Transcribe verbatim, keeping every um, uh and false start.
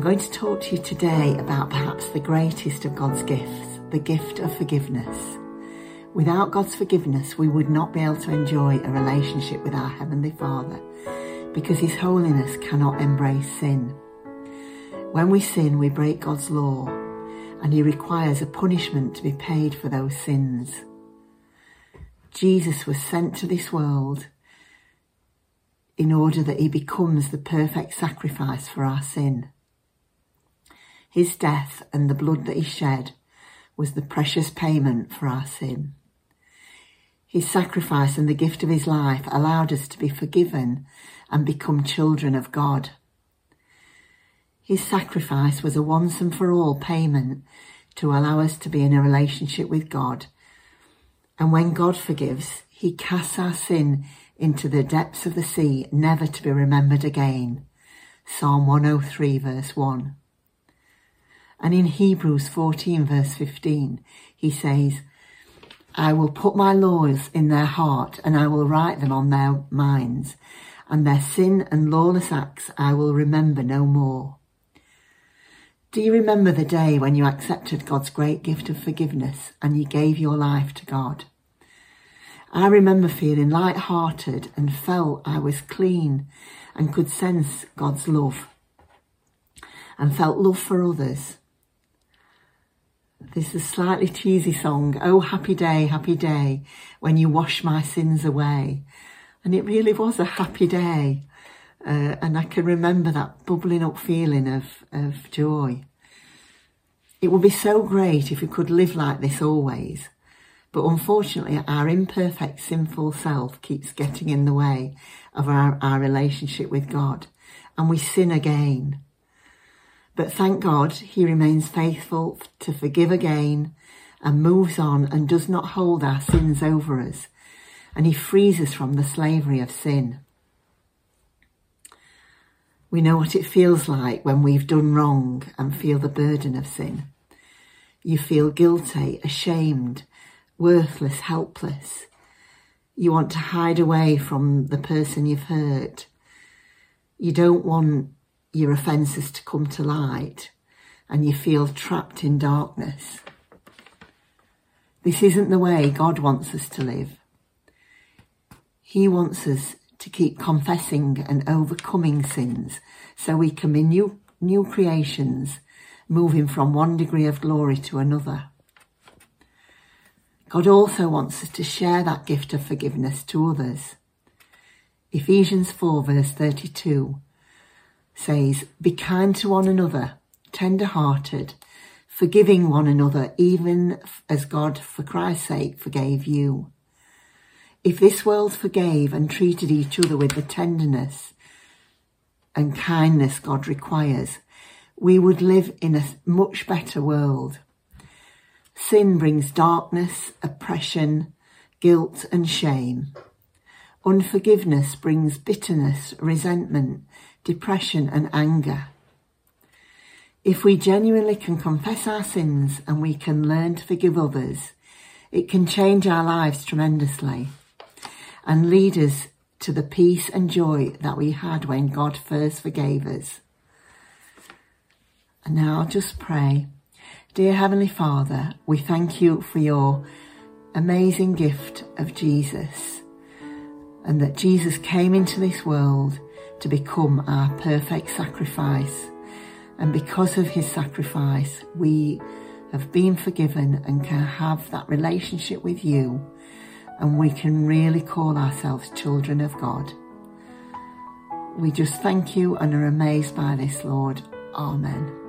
going to talk to you today about perhaps the greatest of God's gifts, the gift of forgiveness. Without God's forgiveness, we would not be able to enjoy a relationship with our Heavenly Father, because His holiness cannot embrace sin. When we sin, we break God's law, and He requires a punishment to be paid for those sins. Jesus was sent to this world in order that He becomes the perfect sacrifice for our sin. His death and the blood that He shed was the precious payment for our sin. His sacrifice and the gift of His life allowed us to be forgiven and become children of God. His sacrifice was a once and for all payment to allow us to be in a relationship with God. And when God forgives, He casts our sin into the depths of the sea, never to be remembered again. Psalm one oh three verse one. And in Hebrews fourteen verse fifteen, He says, I will put my laws in their heart, and I will write them on their minds, and their sin and lawless acts I will remember no more. Do you remember the day when you accepted God's great gift of forgiveness and you gave your life to God? I remember feeling light-hearted and felt I was clean and could sense God's love and felt love for others. This is a slightly cheesy song, Oh Happy Day, Happy Day, when you wash my sins away. And it really was a happy day. Uh, and I can remember that bubbling up feeling of, of joy. It would be so great if we could live like this always. But unfortunately, our imperfect, sinful self keeps getting in the way of our, our relationship with God. And we sin again. But thank God, He remains faithful to forgive again and moves on and does not hold our sins over us. And He frees us from the slavery of sin. We know what it feels like when we've done wrong and feel the burden of sin. You feel guilty, ashamed, worthless, helpless. You want to hide away from the person you've hurt. You don't want your offences to come to light, and you feel trapped in darkness. This isn't the way God wants us to live. He wants us to keep confessing and overcoming sins so we can be new, new creations, moving from one degree of glory to another. God also wants us to share that gift of forgiveness to others. Ephesians four verse thirty-two says, be kind to one another, tender-hearted, forgiving one another, even as God, for Christ's sake, forgave you. If this world forgave and treated each other with the tenderness and kindness God requires, we would live in a much better world. Sin brings darkness, oppression, guilt and shame. Unforgiveness brings bitterness, resentment, depression and anger. If we genuinely can confess our sins and we can learn to forgive others, it can change our lives tremendously and lead us to the peace and joy that we had when God first forgave us. And now I'll just pray. Dear Heavenly Father, we thank you for your amazing gift of Jesus, and that Jesus came into this world to become our perfect sacrifice. And because of his sacrifice, we have been forgiven and can have that relationship with you, and we can really call ourselves children of God. We just thank you and are amazed by this, Lord. Amen.